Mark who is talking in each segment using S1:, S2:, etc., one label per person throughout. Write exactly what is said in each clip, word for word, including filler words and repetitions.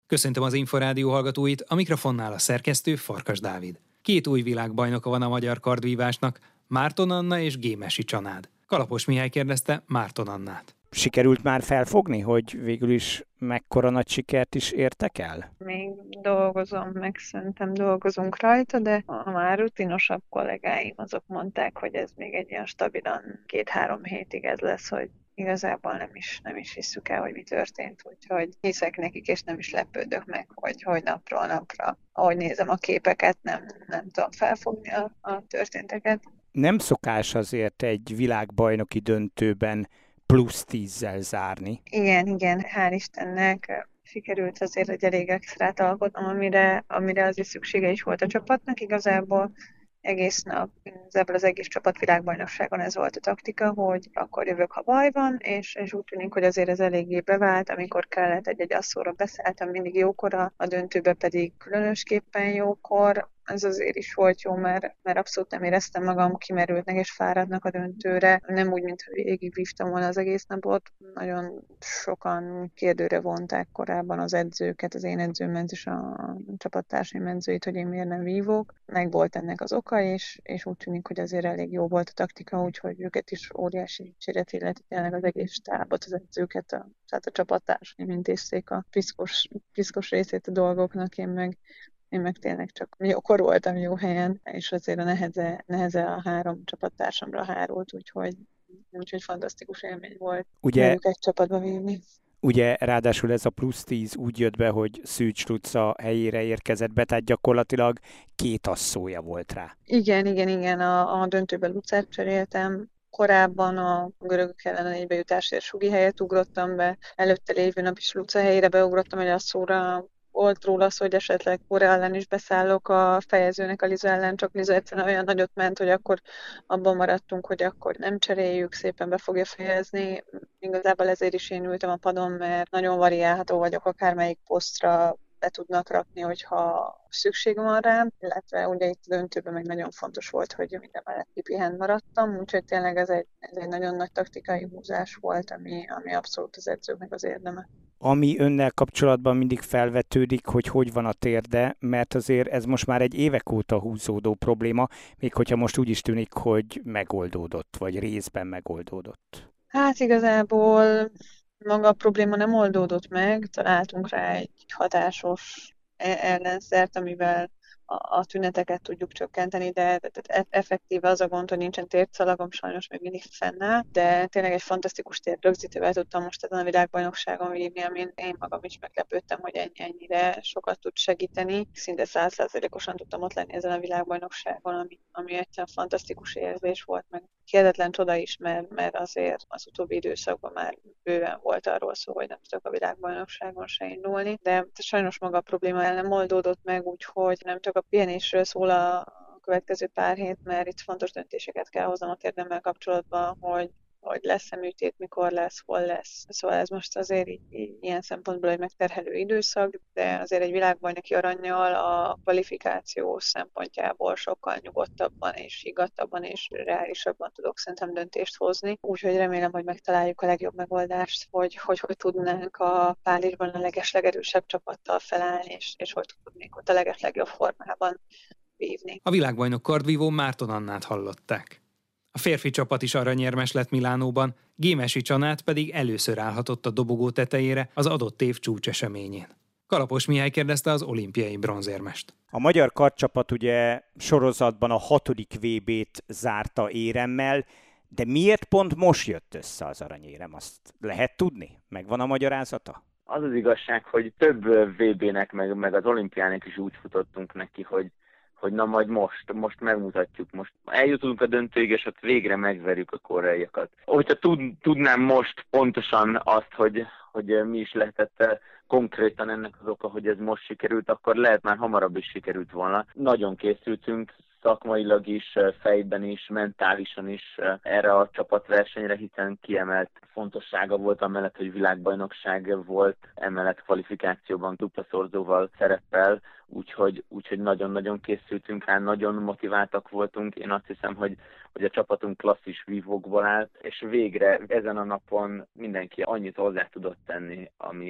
S1: Köszöntöm az Inforádió hallgatóit, a mikrofonnál a szerkesztő Farkas Dávid. Két új világbajnoka van a magyar kardvívásnak, Márton Anna és Gémesi Csanád. Kalapos Mihály kérdezte Márton Annát.
S2: Sikerült már felfogni, hogy végül is mekkora nagy sikert is értek el?
S3: Még dolgozom, meg szerintem dolgozunk rajta, de a már rutinosabb kollégáim azok mondták, hogy ez még egy ilyen stabilan két-három hétig ez lesz, hogy igazából nem is, nem is hisszük el, hogy mi történt, úgyhogy hiszek nekik, és nem is lepődök meg, hogy, hogy napról napra, ahogy nézem a képeket, nem, nem tudom felfogni a, a történteket.
S2: Nem szokás azért egy világbajnoki döntőben plusz tízzel zárni.
S3: Igen, igen, hál' Istennek sikerült azért egy elég extrát alkotnom, amire, amire azért szüksége is volt a csapatnak. Igazából egész nap, ebből az egész csapat világbajnokságon ez volt a taktika, hogy akkor jövök, ha baj van, és, és úgy tűnik, hogy azért ez eléggé bevált, amikor kellett egy-egy asszóra beszálltam, mindig jókor, a döntőbe pedig különösképpen jókor. Ez azért is volt jó, mert, mert abszolút nem éreztem magam kimerültnek és fáradtnak a döntőre. Nem úgy, mintha végigvívtam volna az egész napot. Nagyon sokan kérdőre vonták korábban az edzőket, az én edzőmet és a csapattársaim edzőit, hogy én miért nem vívok. Meg volt ennek az oka, és, és úgy tűnik, hogy azért elég jó volt a taktika, úgyhogy őket is óriási cséret illeti, tényleg az egész stábot, az edzőket, a, tehát a csapattársaim intézték a piszkos, piszkos részét a dolgoknak, én meg Én meg tényleg csak jókor voltam jó helyen, és azért a neheze, neheze a három csapattársamra hárult, úgyhogy, úgyhogy fantasztikus élmény volt
S2: ugye,
S3: egy csapatba vívni.
S2: Ugye ráadásul ez a plusz tíz úgy jött be, hogy Szűcs Luca helyére érkezett be, tehát gyakorlatilag két asszója volt rá.
S3: Igen, igen, igen, a, a döntőben Lucát cseréltem. Korábban a görögök ellen a négybejutásért Sugi helyet ugrottam be, előtte lévő nap is Luca helyére beugrottam egy asszóra. Volt róla szó, hogy esetleg Korea ellen is beszállok a fejezőnek a Liza ellen, csak Liza egyszerűen olyan nagyot ment, hogy akkor abban maradtunk, hogy akkor nem cseréljük, szépen be fogja fejezni. Igazából ezért is én ültem a padon, mert nagyon variálható vagyok, akármelyik posztra be tudnak rakni, hogyha szükség van rám, illetve ugye itt a döntőben meg nagyon fontos volt, hogy minden mellett kipihent maradtam, úgyhogy tényleg ez egy, ez egy nagyon nagy taktikai húzás volt, ami, ami abszolút az edzőknek az érdeme.
S2: Ami önnel kapcsolatban mindig felvetődik, hogy hogy van a térde, mert azért ez most már egy évek óta húzódó probléma, még hogyha most úgy is tűnik, hogy megoldódott, vagy részben megoldódott.
S3: Hát igazából maga a probléma nem oldódott meg, találtunk rá egy hatásos ellenszert, amivel a, a tüneteket tudjuk csökkenteni, de, de, de effektíve az a gond, hogy nincsen térszalagom, sajnos még mindig fennáll, de tényleg egy fantasztikus térrögzítővel tudtam most ezen a világbajnokságon vívni, amin én magam is meglepődtem, hogy ennyi, ennyire sokat tud segíteni. Szinte száz százalékosan tudtam ott lenni ezen a világbajnokságon, ami, ami egyszerűen fantasztikus érzés volt, meg hihetetlen csoda is, mert, mert azért az utóbbi időszakban már bőven volt arról szó, hogy nem tudok a világbajnokságon se indulni, de sajnos maga a probléma el nem oldódott meg, úgyhogy nem csak a pihenésről szól a következő pár hét, mert itt fontos döntéseket kell hoznom a térdemmel kapcsolatban, hogy hogy lesz-e műtét, mikor lesz, hol lesz. Szóval ez most azért így, így, ilyen szempontból egy megterhelő időszak, de azért egy világbajnoki arannyal a kvalifikáció szempontjából sokkal nyugodtabban és higgadtabban és reálisabban tudok szerintem döntést hozni. Úgyhogy remélem, hogy megtaláljuk a legjobb megoldást, hogy hogy, hogy tudnánk a Párizsban a legeslegerősebb csapattal felállni, és, és hogy tudnék ott a legeslegjobb formában vívni.
S1: A világbajnok kardvívó Márton Annát hallották. A férfi csapat is aranyérmes lett Milánóban, Gémesi Csanád pedig először állhatott a dobogó tetejére az adott év csúcseseményén. Kalapos Mihály kérdezte az olimpiai bronzérmest.
S2: A magyar kardcsapat ugye sorozatban a hatodik vé bét zárta éremmel, de miért pont most jött össze az aranyérem? Azt lehet tudni? Megvan a magyarázata?
S4: Az az igazság, hogy több vé bének, meg, meg az olimpiának is úgy futottunk neki, hogy hogy na majd most, most megmutatjuk, most eljutunk a döntőig, és ott végre megverjük a koreaiakat. Hogyha tud, tudnám most pontosan azt, hogy, hogy mi is lehetett konkrétan ennek az oka, hogy ez most sikerült, akkor lehet már hamarabb is sikerült volna. Nagyon készültünk, szakmailag is, fejben is, mentálisan is erre a csapatversenyre, hiszen kiemelt fontossága volt amellett, hogy világbajnokság volt, emellett kvalifikációban dupla szorzóval szerepel, úgyhogy, úgyhogy nagyon-nagyon készültünk rá, nagyon motiváltak voltunk. Én azt hiszem, hogy, hogy a csapatunk klasszis vívókból állt, és végre ezen a napon mindenki annyit hozzá tudott tenni, ami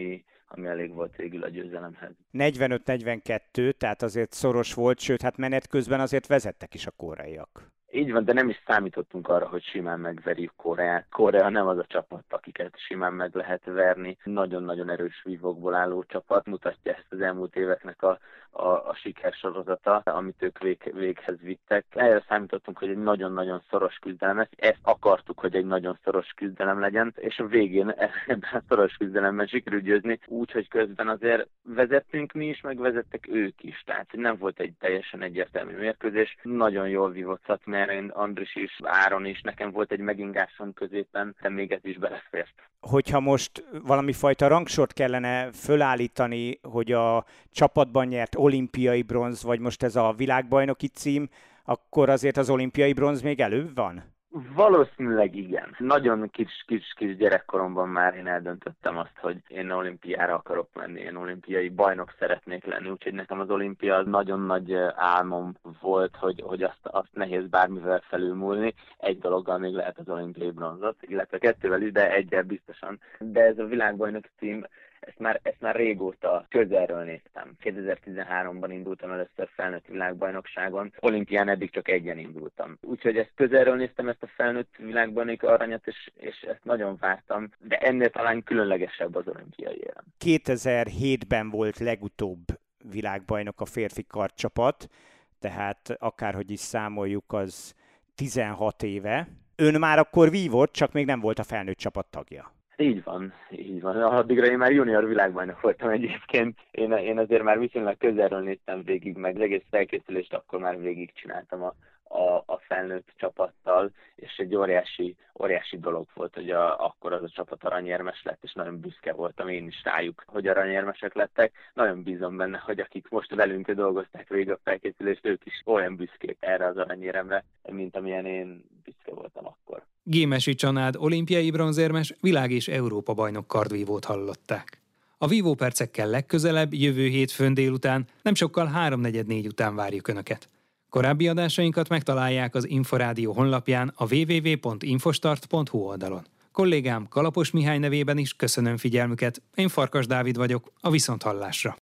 S4: ami elég volt végül a győzelemhez.
S2: negyvenöt negyvenkettő, tehát azért szoros volt, sőt, hát menet közben azért vezettek is a koreaiak.
S4: Így van, de nem is számítottunk arra, hogy simán megverjük Koreát. Korea nem az a csapat, akiket simán meg lehet verni. Nagyon-nagyon erős vívókból álló csapat, mutatja ezt az elmúlt éveknek a, a, a sikersorozata, amit ők vég, véghez vittek. Erre számítottunk, hogy egy nagyon-nagyon szoros küzdelem lesz. Ezt akartuk, hogy egy nagyon szoros küzdelem legyen, és a végén ebben a szoros küzdelemben sikerült győzni, úgyhogy közben azért vezettünk mi is, meg vezettek ők is. Tehát nem volt egy teljesen egyértelmű mérkőzés. Nagyon jól vívott Szatmár, Andris is, Áron is, nekem volt egy megingásom középen, de még ez is belefért.
S2: Hogyha most valami fajta rangsort kellene fölállítani, hogy a csapatban nyert olimpiai bronz, vagy most ez a világbajnoki cím, akkor azért az olimpiai bronz még előbb van?
S4: Valószínűleg igen. Nagyon kis, kis, kis gyerekkoromban már én eldöntöttem azt, hogy én olimpiára akarok menni, én olimpiai bajnok szeretnék lenni, úgyhogy nekem az olimpia az nagyon nagy álmom volt, hogy, hogy azt, azt nehéz bármivel felülmúlni. Egy dologgal még lehet az olimpiai bronzot, illetve kettővel is, de egyel biztosan. De ez a világbajnoki cím, Ezt már, ezt már régóta közelről néztem. kétezer-tizenháromban indultam először felnőtt világbajnokságon, olimpián eddig csak egyen indultam. Úgyhogy ezt közelről néztem, ezt a felnőtt világbajnoki aranyat, és, és ezt nagyon vártam, de ennél talán különlegesebb az olimpiai élem.
S2: kétezer-hétben volt legutóbb világbajnok a férfi kardcsapat, tehát akárhogy is számoljuk, az tizenhat éve. Ön már akkor vívott, csak még nem volt a felnőtt csapat tagja.
S4: Így van, így van. Addigra én már junior világbajnok voltam egyébként. Én, én azért már viszonylag közelről néztem végig, meg az egész felkészülést akkor már végig csináltam a, a, a felnőtt csapattal, és egy óriási, óriási dolog volt, hogy a, akkor az a csapat aranyérmes lett, és nagyon büszke voltam én is rájuk, hogy aranyérmesek lettek. Nagyon bízom benne, hogy akik most velünk dolgozták végig a felkészülést, ők is olyan büszkék erre az aranyéremre, mint amilyen én büszke voltam akkor.
S1: Gémesi Csanád olimpiai bronzérmes, világ- és Európa bajnok kardvívót hallották. A vívópercekkel legközelebb, jövő hétfőn délután, nem sokkal háromnegyed négy után várjuk Önöket. Korábbi adásainkat megtalálják az Inforádió honlapján a double-u double-u double-u pont infostart pont hu oldalon. Kollégám Kalapos Mihály nevében is köszönöm figyelmüket, én Farkas Dávid vagyok, a viszonthallásra.